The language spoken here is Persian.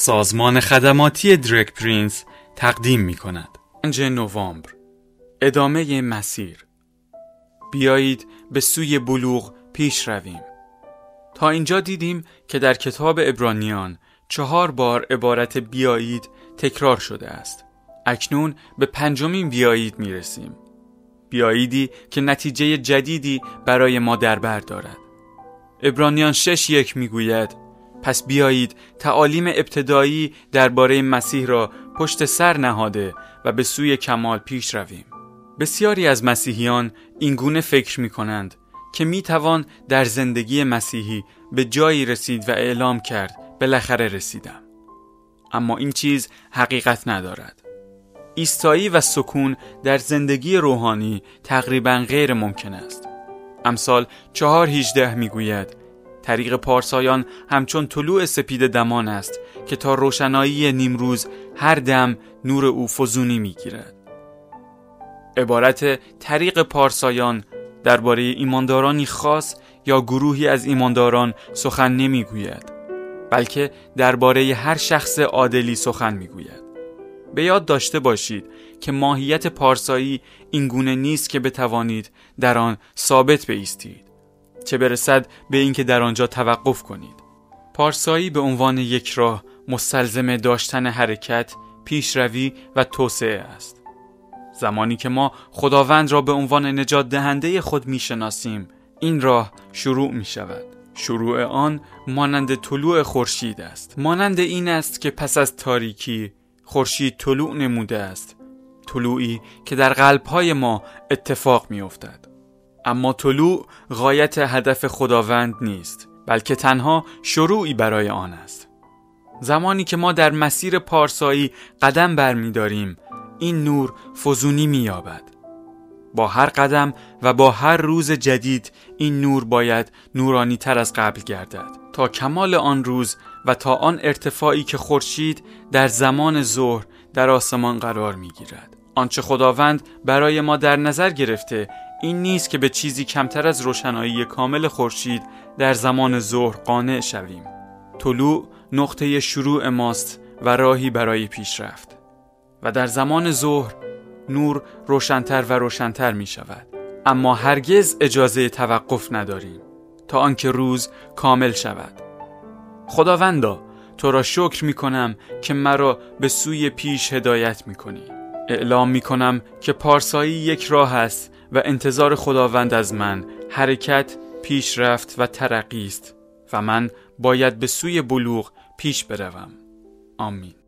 سازمان خدماتی درگ پرینس تقدیم می کند. 5 نوامبر، ادامه مسیر. بیایید به سوی بلوغ پیش رویم. تا اینجا دیدیم که در کتاب عبرانیان 4 بار عبارت بیایید تکرار شده است. اکنون به 5مین بیایید می رسیم. بیاییدی که نتیجه جدیدی برای ما در بر دارد. عبرانیان 6:1 می گوید پس بیایید تعالیم ابتدایی درباره مسیح را پشت سر نهاده و به سوی کمال پیش رویم. بسیاری از مسیحیان این گونه فکر می کنند که می توان در زندگی مسیحی به جایی رسید و اعلام کرد بالاخره رسیدم. اما این چیز حقیقت ندارد. ایستایی و سکون در زندگی روحانی تقریباً غیر ممکن است. امثال 4:18 می گوید طریق پارسایان همچون طلوع سپید دمان است که تا روشنایی نیمروز هر دم نور او فزونی می گیرد. عبارت طریق پارسایان درباره ایماندارانی خاص یا گروهی از ایمانداران سخن نمی گوید، بلکه درباره هر شخص عادلی سخن می گوید. به یاد داشته باشید که ماهیت پارسایی این گونه نیست که بتوانید در آن ثابت بایستید، چه برسد به اینکه در آنجا توقف کنید. پارسایی به عنوان یک راه مستلزم داشتن حرکت، پیشروی و توسعه است. زمانی که ما خداوند را به عنوان نجات دهنده خود میشناسیم، این راه شروع می شود. شروع آن مانند طلوع خورشید است. مانند این است که پس از تاریکی خورشید طلوع نموده است. طلوعی که در قلب‌های ما اتفاق می افتد. اما طلوع غایت هدف خداوند نیست، بلکه تنها شروعی برای آن است. زمانی که ما در مسیر پارسایی قدم برمی‌داریم، این نور فزونی می‌یابد. با هر قدم و با هر روز جدید این نور باید نورانی تر از قبل گردد تا کمال آن روز و تا آن ارتفاعی که خورشید در زمان ظهر در آسمان قرار می‌گیرد. آنچه خداوند برای ما در نظر گرفته این نیست که به چیزی کمتر از روشنایی کامل خورشید در زمان ظهر قانع شویم. طلوع نقطه شروع ماست و راهی برای پیشرفت. و در زمان ظهر نور روشن‌تر و روشن‌تر می شود. اما هرگز اجازه توقف نداریم تا آنکه روز کامل شود. خداوندا، تو را شکر می کنم که مرا به سوی پیش هدایت می کنی. اعلام می کنم که پارسایی یک راه است و انتظار خداوند از من حرکت، پیشرفت و ترقی است و من باید به سوی بلوغ پیش بروم. آمین.